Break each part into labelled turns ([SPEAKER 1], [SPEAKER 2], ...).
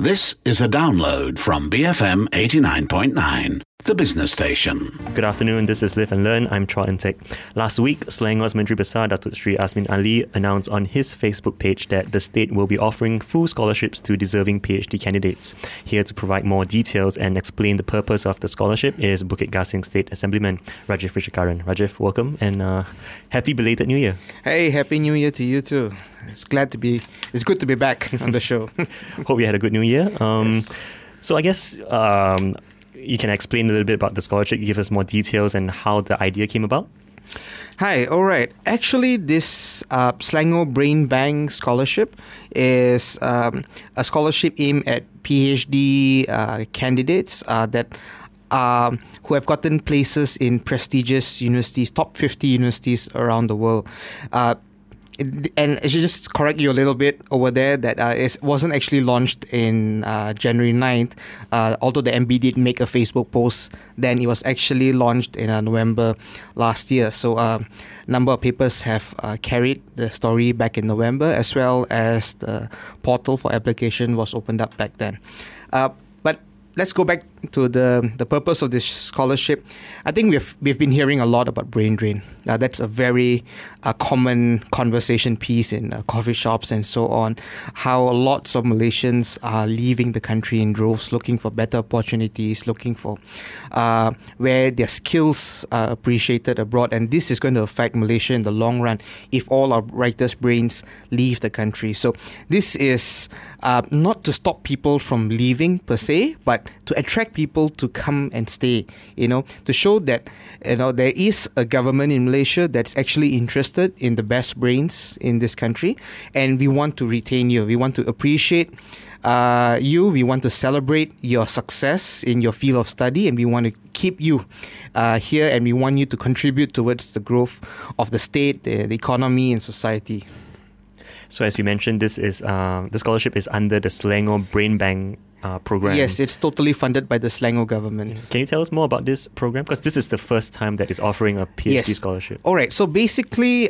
[SPEAKER 1] This is a download from BFM 89.9, the business station.
[SPEAKER 2] Good afternoon, this is Live and Learn. I'm Troy Tech. Last week, Selangor's Menteri Besar Datuk Sri Azmin Ali announced on his Facebook page that the state will be offering full scholarships to deserving PhD candidates. Here to provide more details and explain the purpose of the scholarship is Bukit Gasing State Assemblyman Rajiv Rishikaran. Rajiv, welcome and happy belated New Year.
[SPEAKER 3] Hey, happy New Year to you too. It's good to be back on the show.
[SPEAKER 2] Hope you had a good New Year.
[SPEAKER 3] Yes.
[SPEAKER 2] So I guess you can explain a little bit about the scholarship, give us more details and how the idea came about.
[SPEAKER 3] Hi, all right. Actually, this Selangor Brain Bank Scholarship is a scholarship aimed at PhD candidates who have gotten places in prestigious universities, top 50 universities around the world. And I should just correct you a little bit over there that it wasn't actually launched in January 9th. Although the MB did make a Facebook post, then it was actually launched in November last year. So a number of papers have carried the story back in November, as well as the portal for application was opened up back then. But let's go back to the purpose of this scholarship. I think we've been hearing a lot about brain drain. That's a very common conversation piece in coffee shops and so on. How lots of Malaysians are leaving the country in droves, looking for better opportunities, looking for where their skills are appreciated abroad. And this is going to affect Malaysia in the long run if all our writers' brains leave the country. So this is not to stop people from leaving per se, but to attract people to come and stay, to show that, there is a government in Malaysia that's actually interested in the best brains in this country, and we want to retain you. We want to appreciate you. We want to celebrate your success in your field of study, and we want to keep you here, and we want you to contribute towards the growth of the state, the economy, and society.
[SPEAKER 2] So as you mentioned, this is the scholarship is under the Selangor Brain Bank program.
[SPEAKER 3] Yes, it's totally funded by the Selangor government.
[SPEAKER 2] Can you tell us more about this program? Because this is the first time that it's offering a PhD scholarship.
[SPEAKER 3] All right. So basically,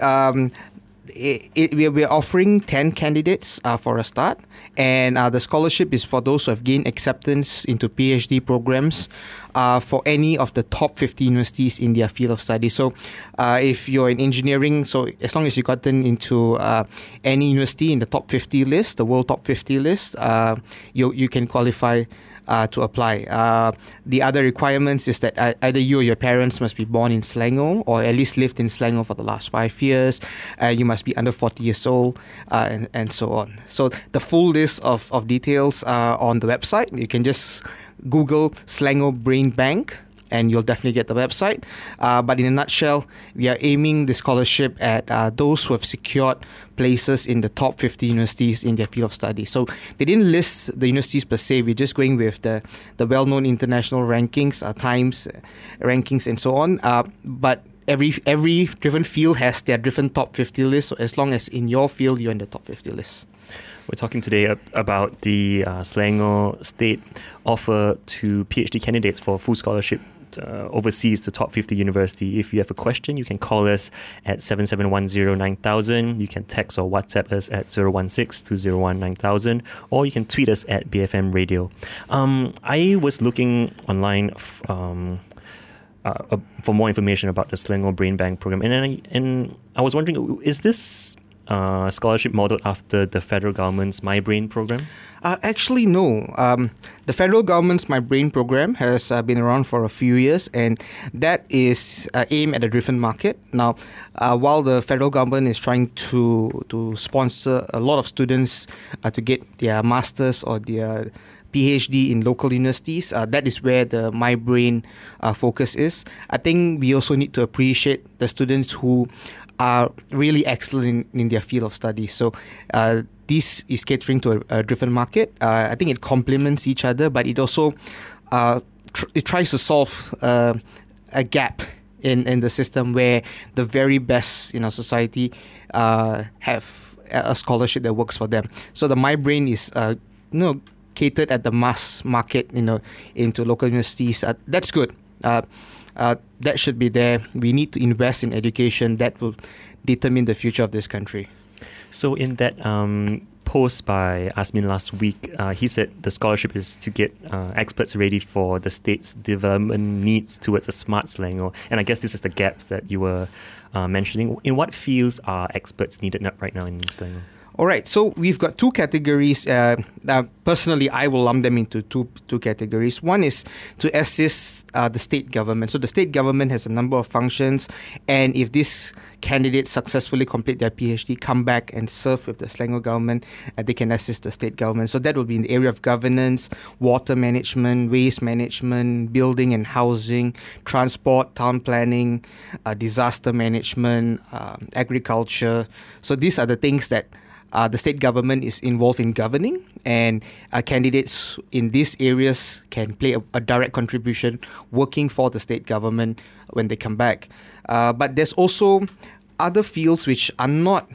[SPEAKER 3] we're offering 10 candidates for a start, and the scholarship is for those who have gained acceptance into PhD programs for any of the top 50 universities in their field of study. So if you're in engineering, so as long as you've gotten into any university in the top 50 list, the world top 50 list, you can qualify to apply. The other requirements is that either you or your parents must be born in Selangor or at least lived in Selangor for the last 5 years. You must be under 40 years old and so on. So the full list of details are on the website. You can just Google Selangor Brain Bank and you'll definitely get the website. But in a nutshell, we are aiming the scholarship at those who have secured places in the top 50 universities in their field of study. So they didn't list the universities per se. We're just going with the well-known international rankings, Times rankings and so on. But every different field has their different top 50 lists. So as long as in your field, you're in the top 50 list.
[SPEAKER 2] We're talking today about the Selangor State offer to PhD candidates for full scholarship overseas to top 50 university. If you have a question, you can call us at 77109000. You can text or WhatsApp us at 016-201-9000, or you can tweet us at BFM Radio. I was looking online for more information about the Selangor Brain Bank program, and I was wondering, is this scholarship modeled after the federal government's My Brain program?
[SPEAKER 3] Actually, no. The federal government's My Brain program has been around for a few years, and that is aimed at a different market. Now, while the federal government is trying to sponsor a lot of students to get their masters or their PhD in local universities, that is where the My Brain focus is. I think we also need to appreciate the students who are really excellent in their field of study. So this is catering to a different market. I think it complements each other, but it also it tries to solve a gap in the system where the very best in our society have a scholarship that works for them. So the My Brain is catered at the mass market, into local universities. That's good. That should be there. We need to invest in education that will determine the future of this country.
[SPEAKER 2] So in that post by Asmin last week, he said the scholarship is to get experts ready for the state's development needs towards a smart Selangor. And I guess this is the gaps that you were mentioning. In what fields are experts needed right now in Selangor?
[SPEAKER 3] All right, so we've got two categories. Personally, I will lump them into two categories. One is to assist the state government. So the state government has a number of functions, and if these candidates successfully complete their PhD, come back and serve with the Selangor government, they can assist the state government. So that will be in the area of governance, water management, waste management, building and housing, transport, town planning, disaster management, agriculture. So these are the things that the state government is involved in governing, and candidates in these areas can play a direct contribution working for the state government when they come back. But there's also other fields which are not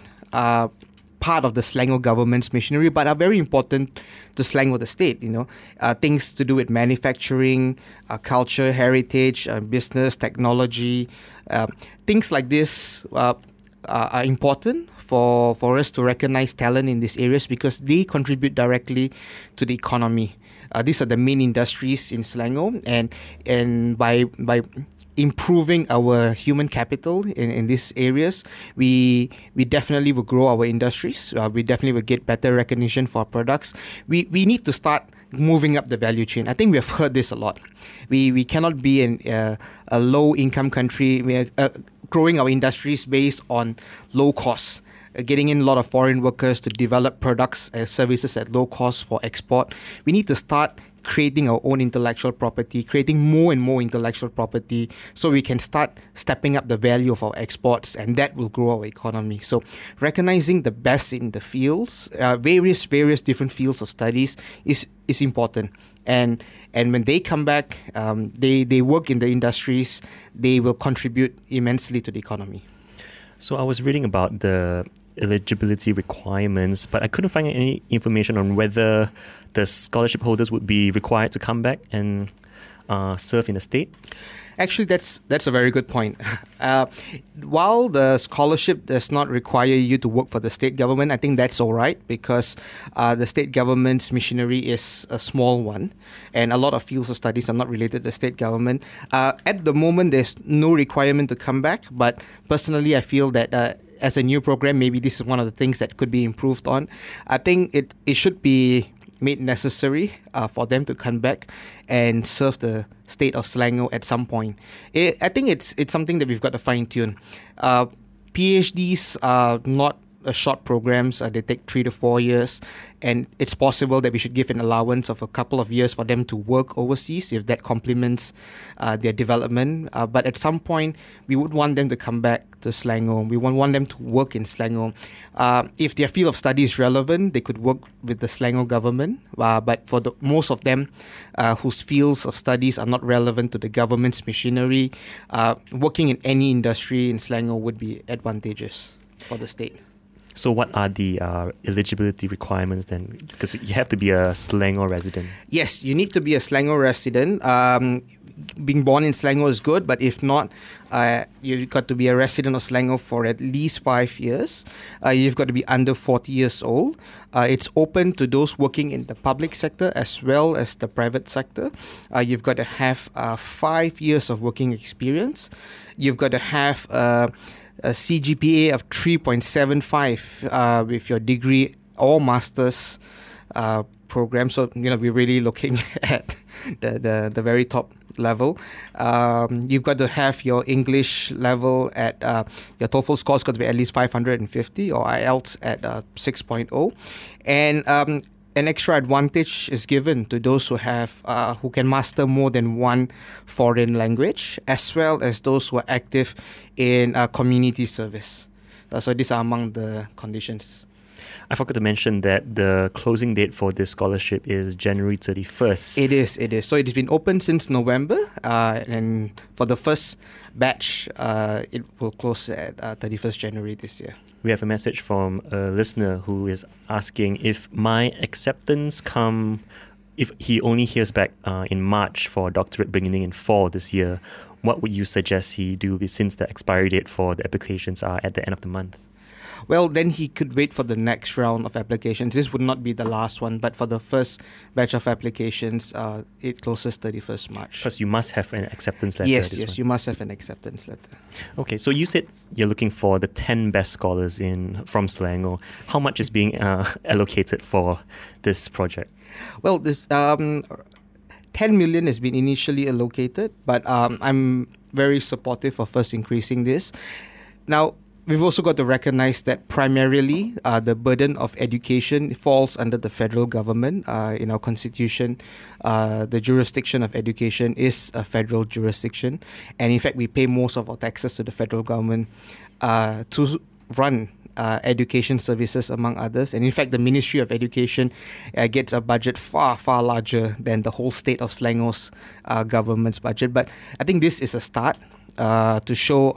[SPEAKER 3] part of the Selangor government's machinery, but are very important to Selangor, the state. Things to do with manufacturing, culture, heritage, business, technology, things like this are important for us to recognize talent in these areas because they contribute directly to the economy. These are the main industries in Selangor, and by improving our human capital in these areas, we definitely will grow our industries. We definitely will get better recognition for our products. We need to start moving up the value chain. I think we have heard this a lot. We cannot be a low income country. We are growing our industries based on low costs. Getting in a lot of foreign workers to develop products and services at low cost for export. We need to start creating our own intellectual property, creating more and more intellectual property so we can start stepping up the value of our exports, and that will grow our economy. So recognizing the best in the fields, various different fields of studies is important. And when they come back, they work in the industries, they will contribute immensely to the economy.
[SPEAKER 2] So I was reading about the eligibility requirements, but I couldn't find any information on whether the scholarship holders would be required to come back and serve in the state.
[SPEAKER 3] Actually, that's a very good point. While the scholarship does not require you to work for the state government, I think that's all right because the state government's machinery is a small one, and a lot of fields of studies are not related to the state government. At the moment, there's no requirement to come back, but personally, I feel that as a new program, maybe this is one of the things that could be improved on. I think it should be made necessary for them to come back and serve the state of Selangor at some point. I think it's something that we've got to fine-tune. PhDs are not short programs. They take 3 to 4 years, and it's possible that we should give an allowance of a couple of years for them to work overseas if that complements their development. But at some point, we would want them to come back to Selangor. We want them to work in Selangor. If their field of study is relevant, they could work with the Selangor government. But for most of them whose fields of studies are not relevant to the government's machinery, working in any industry in Selangor would be advantageous for the state.
[SPEAKER 2] So what are the eligibility requirements then? Because you have to be a Selangor resident.
[SPEAKER 3] Yes, you need to be a Selangor resident. Being born in Selangor is good, but if not, you've got to be a resident of Selangor for at least 5 years. You've got to be under 40 years old. It's open to those working in the public sector as well as the private sector. You've got to have 5 years of working experience. You've got to have a CGPA of 3.75 with your degree or master's program. So, we're really looking at the very top level. You've got to have your English level at your TOEFL score's got to be at least 550 or IELTS at 6.0. And an extra advantage is given to those who can master more than one foreign language, as well as those who are active in community service. So these are among the conditions.
[SPEAKER 2] I forgot to mention that the closing date for this scholarship is January 31st.
[SPEAKER 3] It is. So it has been open since November, and for the first batch, it will close at 31st January this year.
[SPEAKER 2] We have a message from a listener who is asking if my acceptance if he only hears back in March for a doctorate beginning in fall this year, what would you suggest he do since the expiry date for the applications are at the end of the month?
[SPEAKER 3] well, then he could wait for the next round of applications. This would not be the last one, but for the first batch of applications, it closes 31st March.
[SPEAKER 2] Because you must have an acceptance letter.
[SPEAKER 3] Yes, you must have an acceptance letter.
[SPEAKER 2] Okay, so you said you're looking for the 10 best scholars from Selangor. How much is being allocated for this project?
[SPEAKER 3] Well, this 10 million has been initially allocated, but I'm very supportive of us increasing this. Now, we've also got to recognize that primarily the burden of education falls under the federal government. In our constitution, the jurisdiction of education is a federal jurisdiction. And in fact, we pay most of our taxes to the federal government to run education services, among others. And in fact, the Ministry of Education gets a budget far, far larger than the whole state of Selangor's government's budget. But I think this is a start to show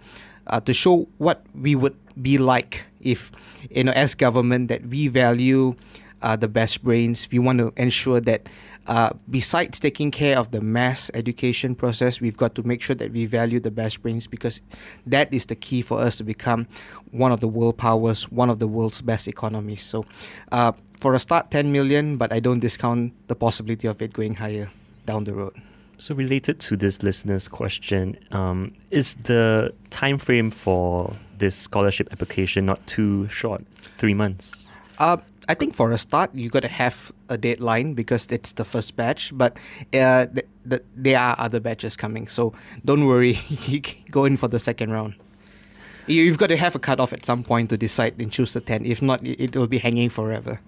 [SPEAKER 3] what we would be like if, as government, that we value the best brains. We want to ensure that besides taking care of the mass education process, we've got to make sure that we value the best brains, because that is the key for us to become one of the world powers, one of the world's best economies. So for a start, 10 million, but I don't discount the possibility of it going higher down the road.
[SPEAKER 2] So related to this listener's question, is the time frame for this scholarship application not too short, 3 months?
[SPEAKER 3] I think for a start, you got to have a deadline because it's the first batch, but there are other batches coming. So don't worry, you can go in for the second round. You've got to have a cutoff at some point to decide and choose the 10. If not, it will be hanging forever.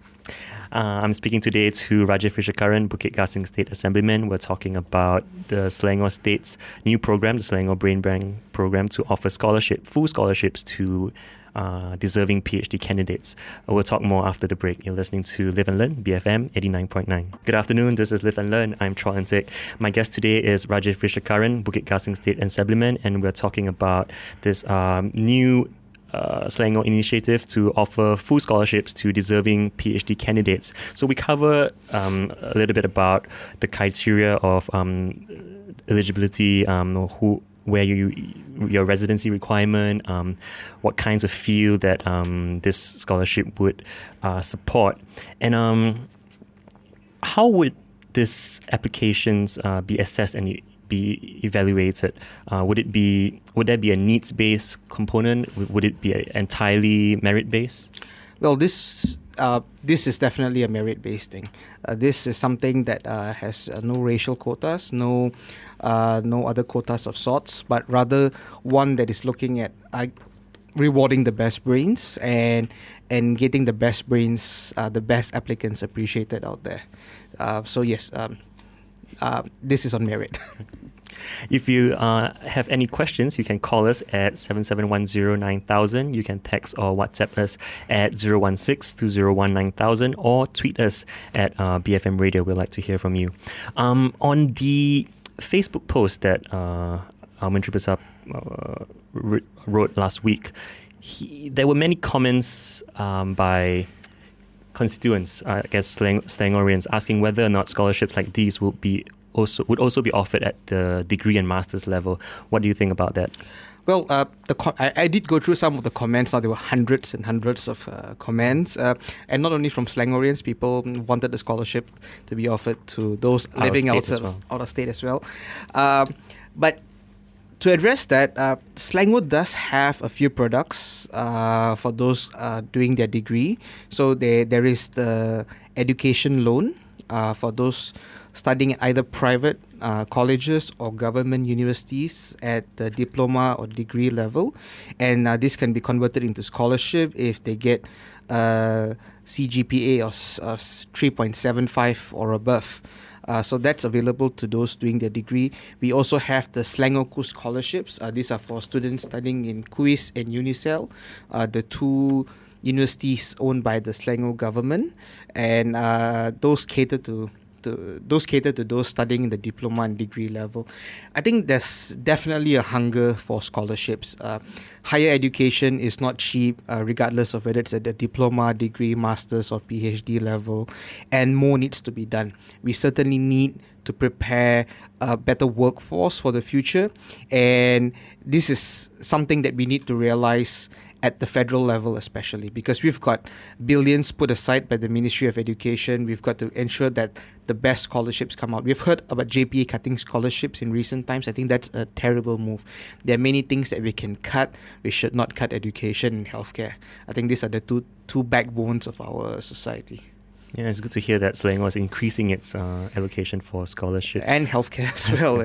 [SPEAKER 2] I'm speaking today to Rajesh Vishakaran, Bukit Gasing State Assemblyman. We're talking about the Selangor State's new program, the Selangor Brain Bank program, to offer full scholarships to deserving PhD candidates. We'll talk more after the break. You're listening to Live and Learn, BFM 89.9. Good afternoon, this is Live and Learn. I'm Troy Antic. My guest today is Rajesh Vishakaran, Bukit Gasing State Assemblyman, and we're talking about this new Selangor initiative to offer full scholarships to deserving PhD candidates. So we cover a little bit about the criteria of eligibility, where your residency requirement, what kinds of field that this scholarship would support, and how would these applications be assessed and be evaluated? Would there be a needs-based component? Would it be entirely merit-based?
[SPEAKER 3] Well, this is definitely a merit-based thing. This is something that has no racial quotas, no other quotas of sorts, but rather one that is looking at rewarding the best brains and getting the best brains, the best applicants appreciated out there. So yes, this is on merit.
[SPEAKER 2] If you have any questions, you can call us at 77109000. You can text or WhatsApp us at 016-201-9000 or tweet us at BFM Radio. We'd like to hear from you. On the Facebook post that Menteri Besar wrote last week, there were many comments by constituents, I guess Selangorians, asking whether or not scholarships like these would also be offered at the degree and master's level. What do you think about that?
[SPEAKER 3] Well, I did go through some of the comments. Now there were hundreds and hundreds of comments, and not only from Selangorians. People wanted the scholarship to be offered to those living out of state as well. But to address that, Selangor does have a few products for those doing their degree. So there is the education loan for those studying at either private colleges or government universities at the diploma or degree level. And this can be converted into scholarship if they get CGPA of 3.75 or above. So that's available to those doing their degree. We also have the Selangor KU scholarships. These are for students studying in KUIS and UNISEL, the two universities owned by the Selangor government, and those cater to those studying in the diploma and degree level. I think there's definitely a hunger for scholarships. Higher education is not cheap, regardless of whether it's at the diploma, degree, master's or PhD level, and more needs to be done. We certainly need to prepare a better workforce for the future, and this is something that we need to realize at the federal level especially, because we've got billions put aside by the Ministry of Education. We've got to ensure that the best scholarships come out. We've heard about JPA cutting scholarships in recent times. I think that's a terrible move. There are many things that we can cut. We should not cut education and healthcare. I think these are the two backbones of our society.
[SPEAKER 2] Yeah, it's good to hear that Selangor is increasing its allocation for scholarships.
[SPEAKER 3] And healthcare as well.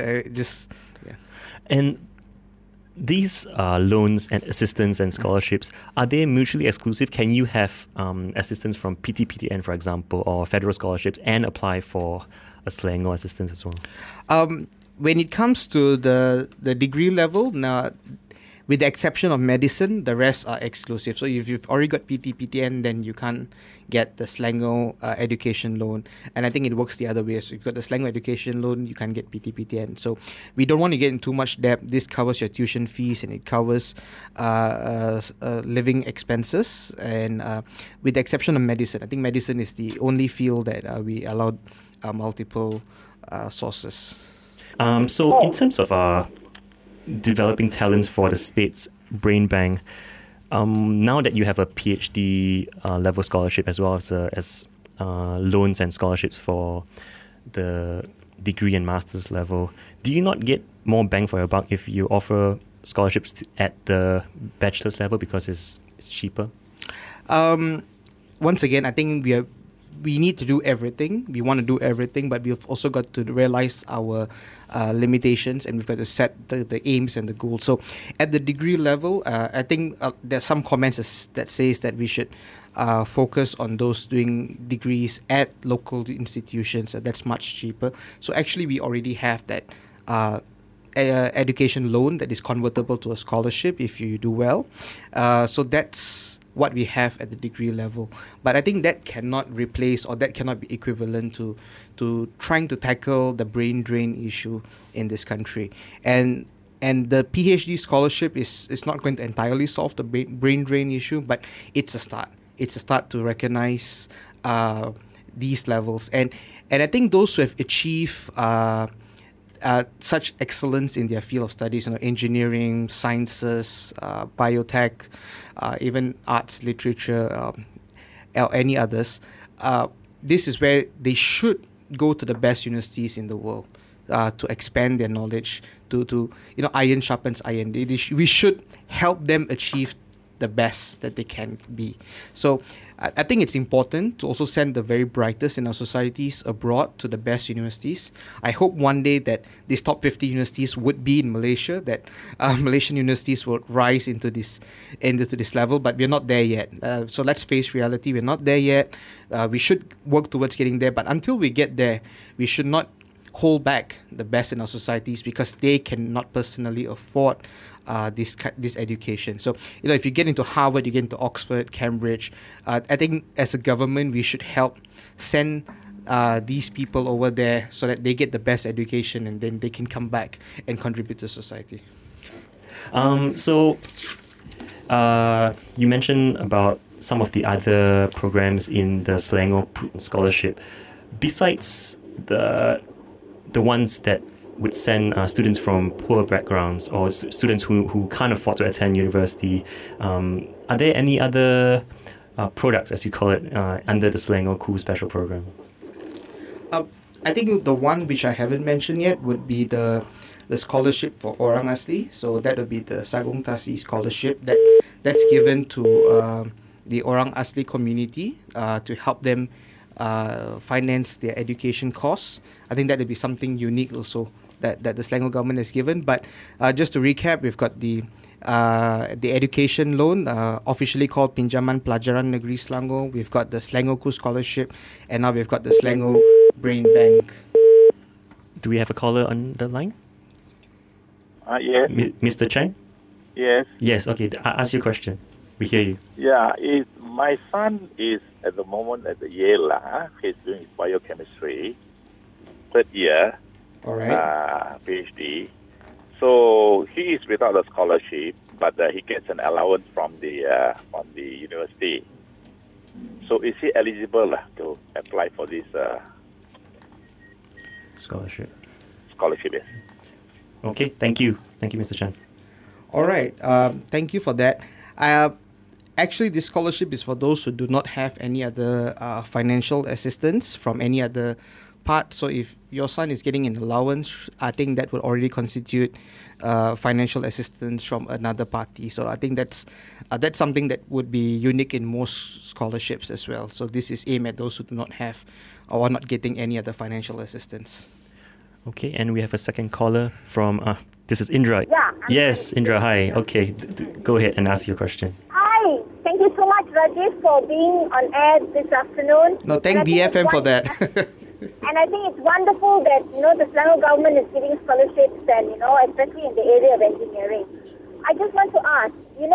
[SPEAKER 2] And these loans and assistance and scholarships, are they mutually exclusive? Can you have assistance from PTPTN, for example, or federal scholarships and apply for a Selangor assistance as well?
[SPEAKER 3] When it comes to the degree level, now, with the exception of medicine, the rest are exclusive. So if you've already got PTPTN, then you can't get the Selangor education loan. And I think it works the other way. So if you've got the Selangor education loan, you can't get PTPTN. So we don't want to get in too much debt. This covers your tuition fees and it covers living expenses. And with the exception of medicine, I think medicine is the only field that we allowed multiple sources.
[SPEAKER 2] So in terms of developing talents for the state's brain bank, now that you have a PhD level scholarship as well as loans and scholarships for the degree and master's level, do you not get more bang for your buck if you offer scholarships at the bachelor's level because it's cheaper?
[SPEAKER 3] Once again, I think we need to do everything. We want to do everything, but we've also got to realize our limitations, and we've got to set the aims and the goals. So at the degree level, I think there's some comments that says that we should focus on those doing degrees at local institutions. That's much cheaper. So actually, we already have that education loan that is convertible to a scholarship if you do well. So that's what we have at the degree level. But I think that cannot replace, or that cannot be equivalent to trying to tackle the brain drain issue in this country. And the PhD scholarship is not going to entirely solve the brain drain issue, but it's a start. It's a start to recognize these levels. And I think those who have achieved such excellence in their field of studies, engineering, sciences, biotech, even arts, literature, or any others, this is where they should go to the best universities in the world to expand their knowledge. To iron sharpens iron. We should help them achieve the best that they can be. So I think it's important to also send the very brightest in our societies abroad to the best universities. I hope one day that these top 50 universities would be in Malaysia, that Malaysian universities will rise into this level, but we're not there yet. So let's face reality, we're not there yet. We should work towards getting there, but until we get there, we should not hold back the best in our societies because they cannot personally afford this education. So, if you get into Harvard, you get into Oxford, Cambridge, I think as a government, we should help send these people over there so that they get the best education and then they can come back and contribute to society.
[SPEAKER 2] So, you mentioned about some of the other programs in the Selangor Scholarship. Besides the ones that would send students from poor backgrounds or students who can't afford to attend university, are there any other products, as you call it, under the Selangor Cool Special Program?
[SPEAKER 3] I think the one which I haven't mentioned yet would be the scholarship for Orang Asli. So that would be the Sagung Tasi scholarship that's given to the Orang Asli community to help them finance their education costs. I think that would be something unique also that the Selangor government has given. But just to recap, we've got the education loan, officially called Pinjaman Pelajaran Negeri Selangor. We've got the Selangor Cool Scholarship, and now we've got the Selangor Brain Bank.
[SPEAKER 2] Do we have a caller on the line?
[SPEAKER 4] Yes.
[SPEAKER 2] Mr. Chang?
[SPEAKER 4] Yes.
[SPEAKER 2] Yes, okay. Ask your question. We hear you.
[SPEAKER 4] Yeah, my son is at the moment at the Yale. He's doing biochemistry, third year,
[SPEAKER 3] All right.
[SPEAKER 4] PhD. So he is without a scholarship, but he gets an allowance from the university. So is he eligible to apply for this
[SPEAKER 2] Scholarship.
[SPEAKER 4] Yes.
[SPEAKER 2] Okay, thank you. Thank you, Mr. Chan.
[SPEAKER 3] All right. Thank you for that. Actually, this scholarship is for those who do not have any other financial assistance from any other part. So if your son is getting an allowance, I think that would already constitute financial assistance from another party. So I think that's something that would be unique in most scholarships as well. So this is aimed at those who do not have or are not getting any other financial assistance.
[SPEAKER 2] Okay, and we have a second caller from, this is Indra.
[SPEAKER 5] Yeah.
[SPEAKER 2] Yes, Indra, hi. Okay, go ahead and ask your question.
[SPEAKER 5] Hi. Thank you so much, Rajiv, for being on air this afternoon.
[SPEAKER 3] No, thank BFM for that.
[SPEAKER 5] And I think it's wonderful that, the Selangor government is giving scholarships and, especially in the area of engineering. I just want to ask, in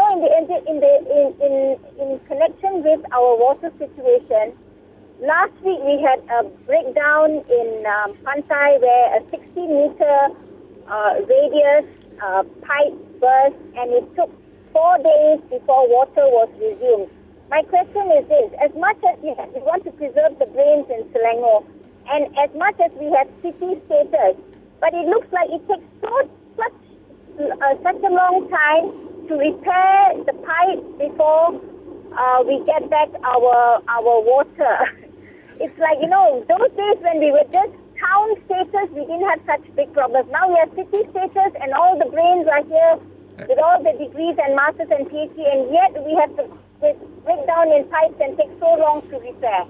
[SPEAKER 5] connection with our water situation, last week we had a breakdown in Pantai where a 60-meter radius pipe burst, and it took 4 days before water was resumed. My question is this: as much as we want to preserve the brains in Selangor, and as much as we have city status, but it looks like it takes such a long time to repair the pipe before we get back our water. It's like, those days when we were just town status, we didn't have such big problems. Now we have city status and all the brains are here with all the degrees and masters and PhD, and yet we have to break down in pipes and take so long to repair.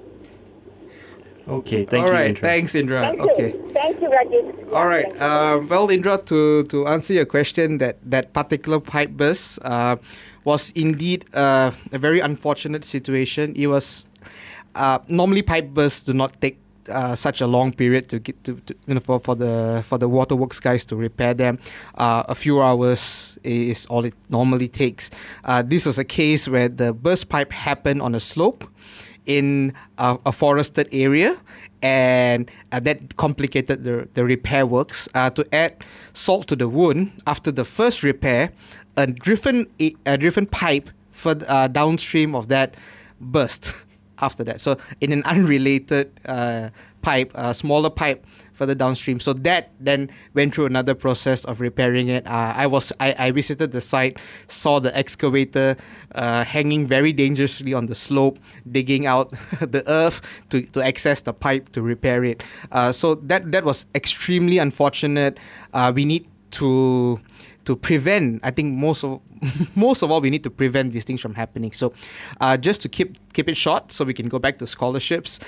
[SPEAKER 2] Okay, thank
[SPEAKER 3] you,
[SPEAKER 2] Indra.
[SPEAKER 3] All right, thanks, Indra.
[SPEAKER 5] Thank
[SPEAKER 3] okay.
[SPEAKER 5] you. Thank you, Rajiv.
[SPEAKER 3] All right. Well, Indra, to answer your question, that particular pipe burst was indeed a very unfortunate situation. It was normally pipe bursts do not take such a long period to get for the waterworks guys to repair them. A few hours is all it normally takes. This was a case where the burst pipe happened on a slope in a forested area, and that complicated the repair works. To add salt to the wound, after the first repair, a different pipe downstream of that burst after that. So in an unrelated pipe, a smaller pipe further downstream. So that then went through another process of repairing it. I visited the site, saw the excavator hanging very dangerously on the slope, digging out the earth to access the pipe to repair it. So that was extremely unfortunate. We need to prevent, I think most of all, we need to prevent these things from happening. So just to keep it short so we can go back to scholarships,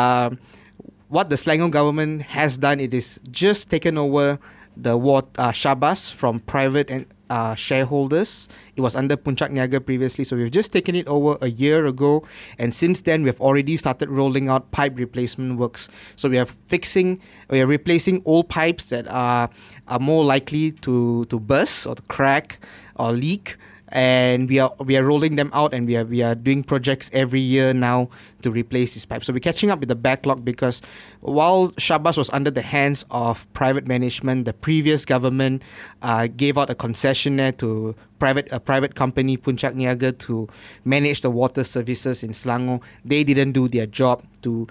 [SPEAKER 3] what the Selangor government has done, it is just taken over the Syabas from private and shareholders. It was under Puncak Niaga previously, so we've just taken it over a year ago, and since then we've already started rolling out pipe replacement works. So we are replacing old pipes that are more likely to burst or to crack or leak, and we are rolling them out, and we are doing projects every year now to replace these pipes. So we're catching up with the backlog, because while Syabas was under the hands of private management, the previous government gave out a concessionaire to a private company, Puncak Niaga, to manage the water services in Selangor. They didn't do their job to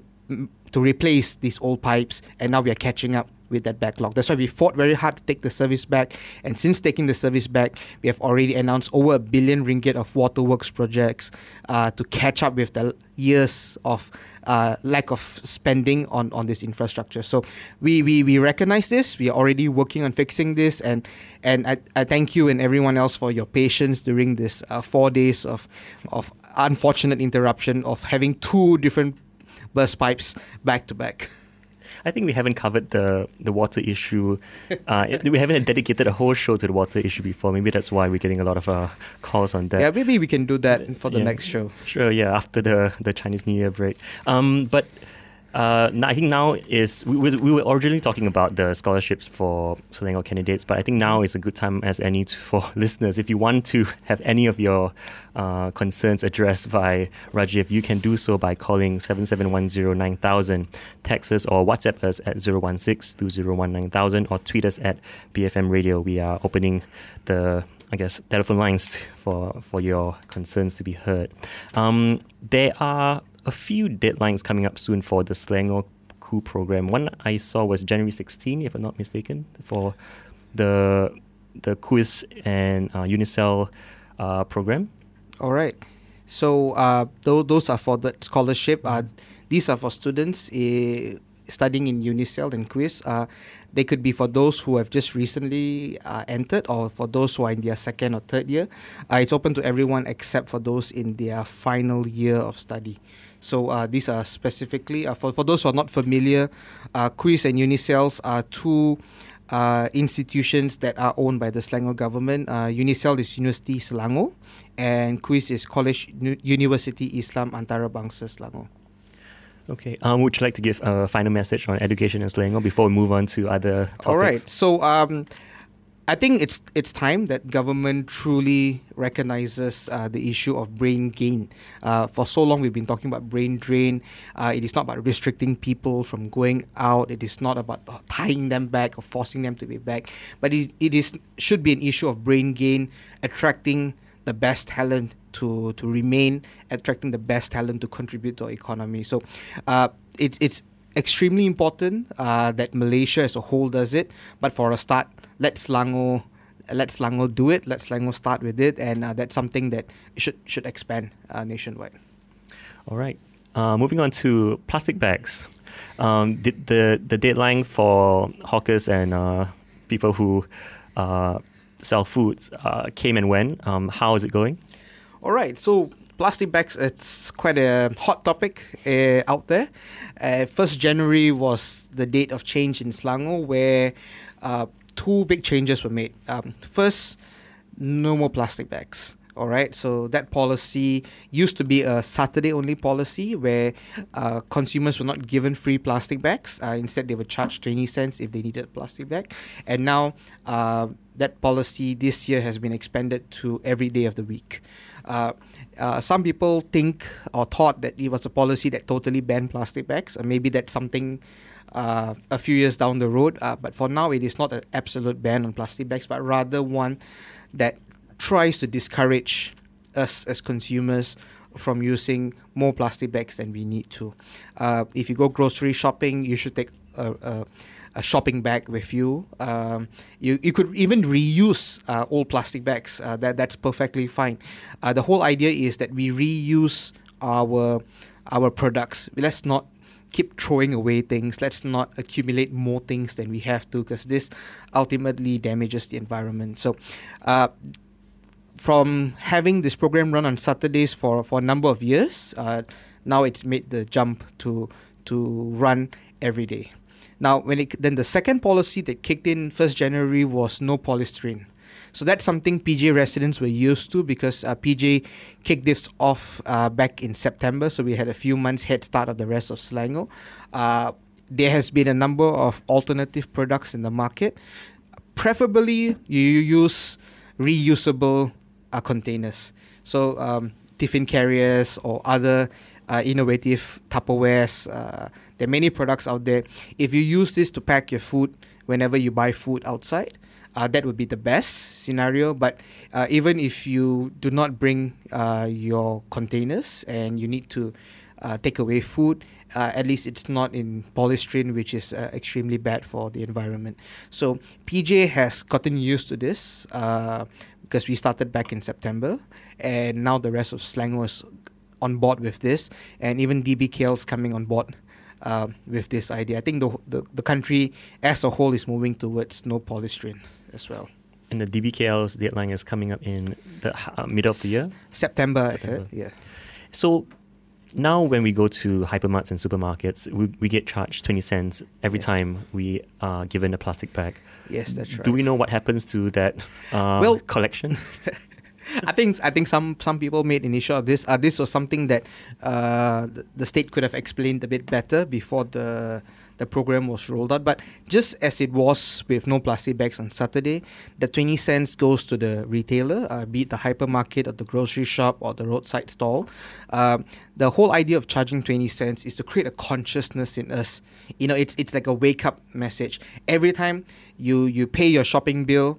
[SPEAKER 3] replace these old pipes, and now we are catching up with that backlog. That's why we fought very hard to take the service back, and since taking the service back, we have already announced over R1 billion of waterworks projects to catch up with the years of lack of spending on this infrastructure. So we recognize this. We are already working on fixing this, and I thank you and everyone else for your patience during this 4 days of unfortunate interruption of having two different burst pipes back to back.
[SPEAKER 2] I think we haven't covered the water issue. We haven't dedicated a whole show to the water issue before. Maybe that's why we're getting a lot of calls on that.
[SPEAKER 3] Yeah, maybe we can do that for the next show.
[SPEAKER 2] Sure, yeah, after the Chinese New Year break. But I think now is we were originally talking about the scholarships for Selangor candidates, but I think now is a good time as any for listeners. If you want to have any of your concerns addressed by Rajiv, you can do so by calling 77109000, text us or WhatsApp us at 016-201-9000, or tweet us at BFM Radio. We are opening the telephone lines for your concerns to be heard. There are a few deadlines coming up soon for the Selangor Coup program. One I saw was January 16, if I'm not mistaken, for the quiz and Unicell program.
[SPEAKER 3] All right. So those are for the scholarship. These are for students studying in UNICEL and Quiz. They could be for those who have just recently entered, or for those who are in their second or third year. It's open to everyone except for those in their final year of study. So these are specifically, for those who are not familiar, Quiz and UNICEL are two institutions that are owned by the Selangor government. UNICEL is University Selangor, and Quiz is College University Islam Antarabangsa Selangor.
[SPEAKER 2] Okay. Would you like to give a final message on education in Selangor before we move on to other topics?
[SPEAKER 3] All right. So I think it's time that government truly recognizes the issue of brain gain. For so long, we've been talking about brain drain. It is not about restricting people from going out. It is not about tying them back or forcing them to be back. But it should be an issue of brain gain, attracting the best talent to remain, attracting the best talent to contribute to our economy. So it's extremely important that Malaysia as a whole does it. But for a start, let Selangor do it. Let Selangor start with it, and that's something that should expand nationwide.
[SPEAKER 2] All right. Moving on to plastic bags. The deadline for hawkers and people who sell foods came and went. How is it going?
[SPEAKER 3] All right. So plastic bags, it's quite a hot topic out there. 1st January was the date of change in Selangor, where two big changes were made. First, no more plastic bags. All right, so that policy used to be a Saturday-only policy where consumers were not given free plastic bags. Instead, they were charged 20 cents if they needed a plastic bag. And now that policy this year has been expanded to every day of the week. Some people think or thought that it was a policy that totally banned plastic bags. Maybe that's something a few years down the road. But for now, it is not an absolute ban on plastic bags, but rather one that tries to discourage us as consumers from using more plastic bags than we need to. If you go grocery shopping, you should take a shopping bag with you. You could even reuse old plastic bags. That's perfectly fine. The whole idea is that we reuse our products. Let's not keep throwing away things. Let's not accumulate more things than we have to, because this ultimately damages the environment. So from having this program run on Saturdays for a number of years, now it's made the jump to run every day. Now, then the second policy that kicked in 1st January was no polystyrene. So that's something PJ residents were used to, because PJ kicked this off back in September. So we had a few months head start of the rest of Selangor. There has been a number of alternative products in the market. Preferably, you use reusable containers. So tiffin carriers or other innovative Tupperwares. There are many products out there. If you use this to pack your food whenever you buy food outside, that would be the best scenario. But even if you do not bring your containers and you need to take away food, at least it's not in polystyrene, which is extremely bad for the environment. So PJ has gotten used to this because we started back in September, and now the rest of Selangor is on board with this, and even DBKL is coming on board with this idea. I think the country as a whole is moving towards no polystyrene as well.
[SPEAKER 2] And the DBKL's deadline is coming up in the middle of the year?
[SPEAKER 3] September. Yeah.
[SPEAKER 2] So now when we go to hypermarts and supermarkets, we get charged 20 cents every time we are given a plastic bag.
[SPEAKER 3] Yes, that's right.
[SPEAKER 2] Do we know what happens to that collection?
[SPEAKER 3] I think some people made initial of this. This was something that the state could have explained a bit better before the program was rolled out. But just as it was with no plastic bags on Saturday, the 20 cents goes to the retailer, be it the hypermarket or the grocery shop or the roadside stall. The whole idea of charging 20 cents is to create a consciousness in us. It's like a wake up message. Every time you pay your shopping bill,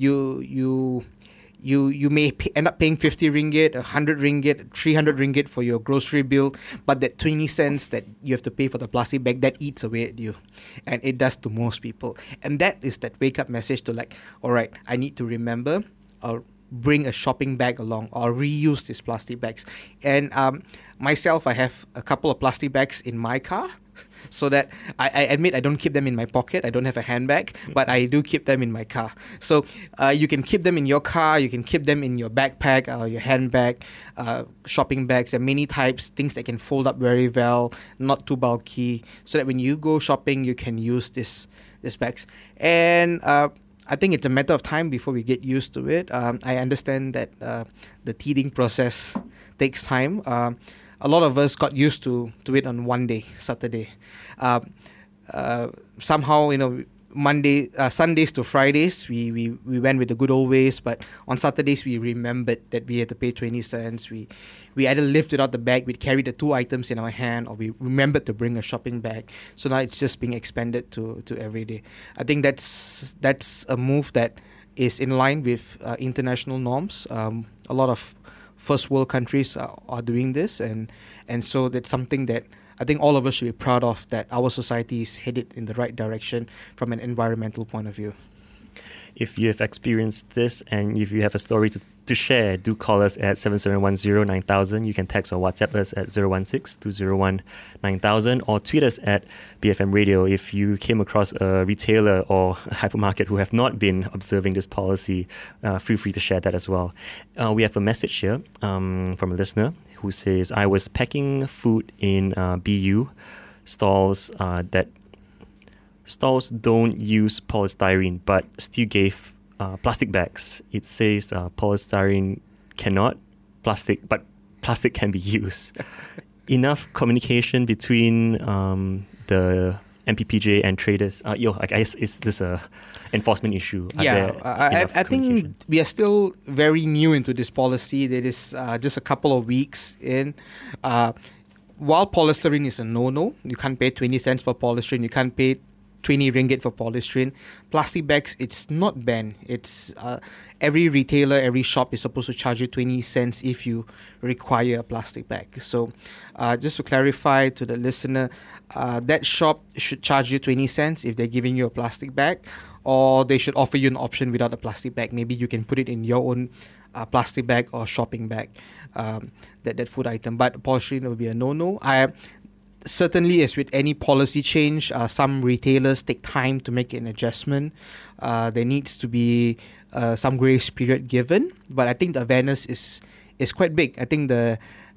[SPEAKER 3] you may end up paying 50 ringgit, 100 ringgit, 300 ringgit for your grocery bill, but that 20 cents that you have to pay for the plastic bag, that eats away at you. And it does to most people. And that is that wake-up message to all right, I need to remember, bring a shopping bag along or reuse these plastic bags. And myself, I have a couple of plastic bags in my car. So that I admit I don't keep them in my pocket. I don't have a handbag, but I do keep them in my car. So you can keep them in your car. You can keep them in your backpack or your handbag, shopping bags. There are many types, things that can fold up very well, not too bulky, so that when you go shopping, you can use these bags. And I think it's a matter of time before we get used to it. I understand that the teething process takes time. A lot of us got used to it on one day, Saturday. Somehow, Sundays to Fridays, we went with the good old ways, but on Saturdays, we remembered that we had to pay 20 cents. We either lifted out the bag, we'd carry the 2 items in our hand, or we remembered to bring a shopping bag. So now it's just being expanded to every day. I think that's a move that is in line with international norms. A lot of first world countries are doing this, and so that's something that I think all of us should be proud of, that our society is headed in the right direction from an environmental point of view.
[SPEAKER 2] If you have experienced this and if you have a story to share, do call us at 7710-9000. You can text or WhatsApp us at 016-201-9000 or tweet us at BFM Radio. If you came across a retailer or a hypermarket who have not been observing this policy, feel free to share that as well. We have a message here from a listener who says, I was packing food in BU stalls Stalls don't use polystyrene but still gave plastic bags. It says polystyrene cannot, but plastic can be used. Enough communication between the MPPJ and traders. I guess is this a enforcement issue?
[SPEAKER 3] I think we are still very new into this policy. That is just a couple of weeks in. While polystyrene is a no-no, you can't pay 20 cents for polystyrene. You can't pay 20 ringgit for polystyrene. Plastic bags, it's not banned. It's every retailer, every shop is supposed to charge you 20 cents if you require a plastic bag. So just to clarify to the listener, that shop should charge you 20 cents if they're giving you a plastic bag, or they should offer you an option without a plastic bag. Maybe you can put it in your own plastic bag or shopping bag, that food item. But polystyrene will be a no-no. Certainly, as with any policy change, some retailers take time to make an adjustment. There needs to be some grace period given, but I think the awareness is quite big. I think the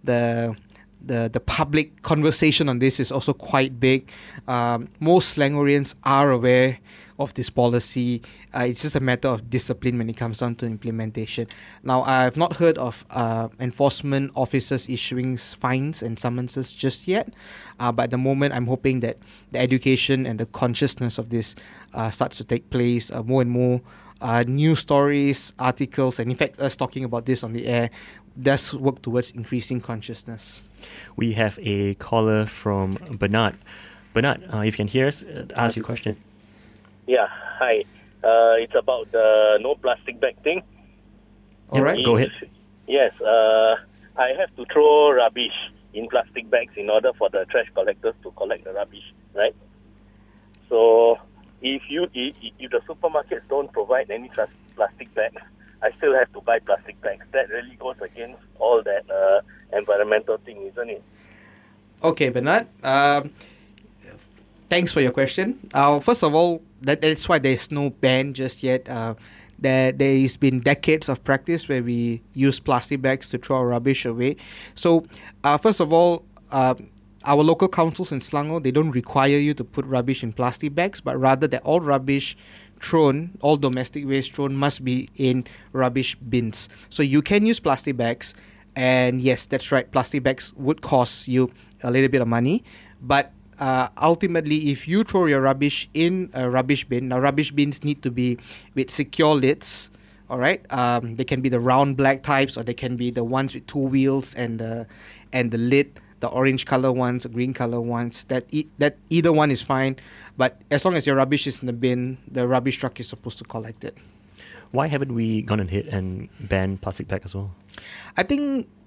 [SPEAKER 3] public conversation on this is also quite big. Most Selangorians are aware of this policy. It's just a matter of discipline when it comes down to implementation. Now, I have not heard of enforcement officers issuing fines and summonses just yet, but at the moment, I'm hoping that the education and the consciousness of this starts to take place. More and more news stories, articles, and in fact, us talking about this on the air does work towards increasing consciousness.
[SPEAKER 2] We have a caller from Bernard. Bernard, if you can hear us, ask your question.
[SPEAKER 6] Yeah, hi. It's about the no plastic bag thing.
[SPEAKER 3] All right,
[SPEAKER 2] go ahead.
[SPEAKER 6] Yes, I have to throw rubbish in plastic bags in order for the trash collectors to collect the rubbish, right? So if the supermarkets don't provide any plastic bags, I still have to buy plastic bags. That really goes against all that environmental thing, isn't it?
[SPEAKER 3] Okay, Bernard. Thanks for your question. First of all, that's why there's no ban just yet. There's been decades of practice where we use plastic bags to throw our rubbish away. So, first of all, our local councils in Selangor, they don't require you to put rubbish in plastic bags, but rather that all rubbish thrown, all domestic waste thrown must be in rubbish bins. So you can use plastic bags, and yes, that's right, plastic bags would cost you a little bit of money, but ultimately, if you throw your rubbish in a rubbish bin, now rubbish bins need to be with secure lids, all right? They can be the round black types, or they can be the ones with 2 wheels and the lid, the orange color ones, the green color ones. That either one is fine, but as long as your rubbish is in the bin, the rubbish truck is supposed to collect it.
[SPEAKER 2] Why haven't we gone ahead and banned plastic bag as well?
[SPEAKER 3] I think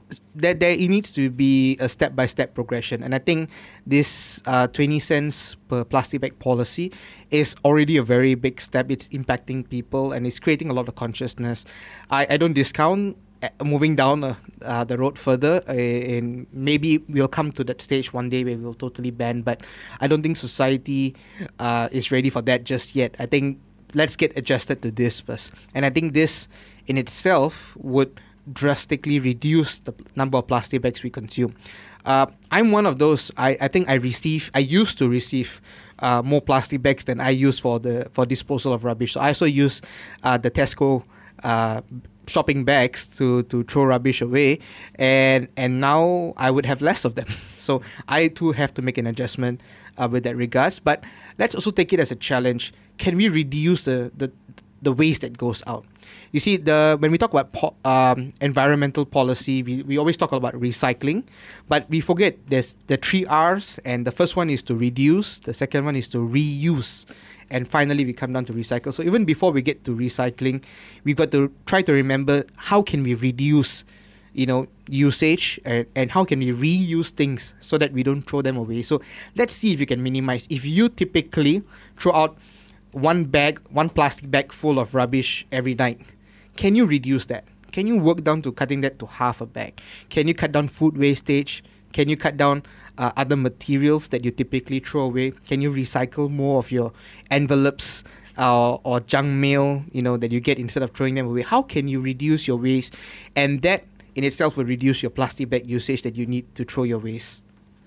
[SPEAKER 3] there needs to be a step-by-step progression. And I think this 20 cents per plastic bag policy is already a very big step. It's impacting people and it's creating a lot of consciousness. I don't discount moving down the road further, and maybe we'll come to that stage one day where we'll totally ban, but I don't think society is ready for that just yet. I think let's get adjusted to this first. And I think this in itself would drastically reduce the number of plastic bags we consume. I'm one of those. I think I used to receive more plastic bags than I use for disposal of rubbish. So I also use the Tesco shopping bags to throw rubbish away, and now I would have less of them. So I too have to make an adjustment with that regards. But let's also take it as a challenge. Can we reduce the waste that goes out? You see, when we talk about environmental policy, we always talk about recycling, but we forget there's the 3 R's, and the first one is to reduce, the second one is to reuse, and finally we come down to recycle. So even before we get to recycling, we've got to try to remember how can we reduce usage, and how can we reuse things so that we don't throw them away. So let's see if you can minimize. If you typically throw out one plastic bag full of rubbish every night, can you reduce that? Can you work down to cutting that to half a bag? Can you cut down food wastage? Can you cut down other materials that you typically throw away? Can you recycle more of your envelopes or junk mail, that you get instead of throwing them away? How can you reduce your waste? And that in itself will reduce your plastic bag usage that you need to throw your waste.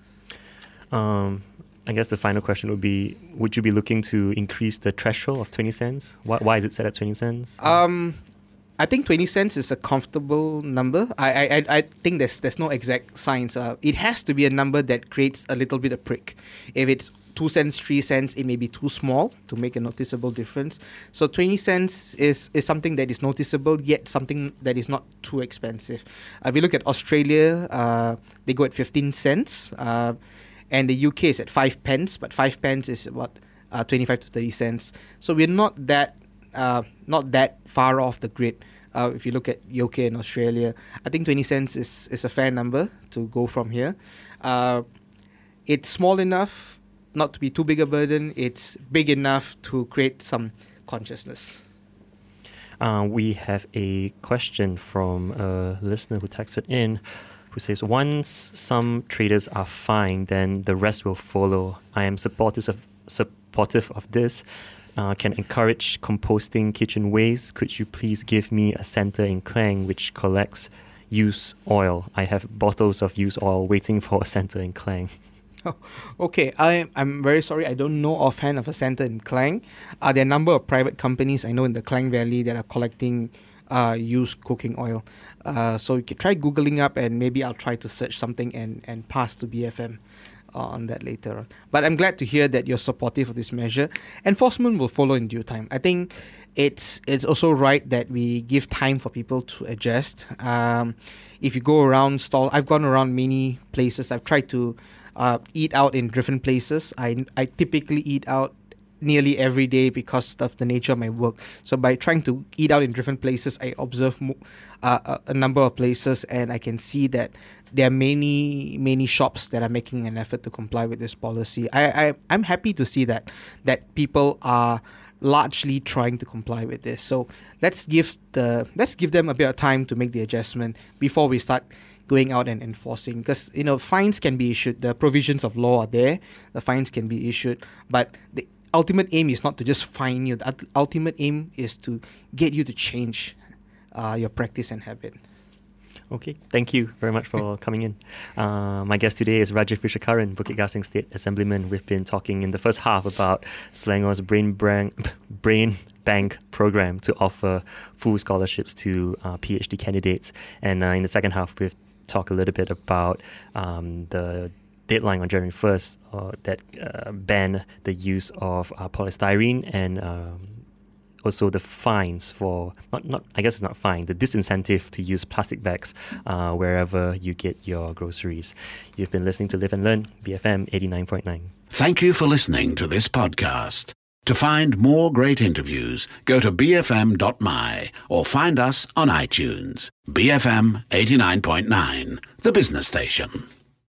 [SPEAKER 2] I guess the final question would be, would you be looking to increase the threshold of 20 cents? Why is it set at 20 cents?
[SPEAKER 3] I think 20 cents is a comfortable number. I think there's no exact science. It has to be a number that creates a little bit of prick. If it's 2 cents, 3 cents, it may be too small to make a noticeable difference. So 20 cents is something that is noticeable, yet something that is not too expensive. If you look at Australia, they go at 15 cents. And the UK is at 5 pence, but 5 pence is about 25 to 30 cents. So we're not that far off the grid. If you look at UK and Australia, I think 20 cents is a fair number to go from here. It's small enough not to be too big a burden. It's big enough to create some consciousness.
[SPEAKER 2] We have a question from a listener who texted in, who says, once some traders are fined, then the rest will follow. I am supportive of this. Can encourage composting kitchen waste. Could you please give me a centre in Klang which collects used oil? I have bottles of used oil waiting for a centre in Klang.
[SPEAKER 3] Oh, okay, I'm very sorry. I don't know offhand of a centre in Klang. There are a number of private companies I know in the Klang Valley that are collecting used cooking oil. So you can try Googling up, and maybe I'll try to search something and pass to BFM on that later on. But I'm glad to hear that you're supportive of this measure. Enforcement will follow in due time. I think it's also right that we give time for people to adjust. If you go around I've gone around many places. I've tried to eat out in different places. I typically eat out nearly every day because of the nature of my work. So by trying to eat out in different places, I observe a number of places, and I can see that there are many shops that are making an effort to comply with this policy. I'm happy to see that people are largely trying to comply with this. So let's give them a bit of time to make the adjustment before we start going out and enforcing, because fines can be issued. The provisions of law are there. The fines can be issued, but the ultimate aim is not to just fine you. The ultimate aim is to get you to change your practice and habit.
[SPEAKER 2] Okay, thank you very much for coming in. My guest today is Rajiv Vishakaran, Bukit Gasing State Assemblyman. We've been talking in the first half about Selangor's Brain Bank program to offer full scholarships to PhD candidates. And in the second half, we've talked a little bit about the deadline on January 1st that ban the use of polystyrene, and also the fines for, I guess it's not fine, the disincentive to use plastic bags wherever you get your groceries. You've been listening to Live and Learn, BFM 89.9.
[SPEAKER 1] Thank you for listening to this podcast. To find more great interviews, go to bfm.my or find us on iTunes. BFM 89.9, the business station.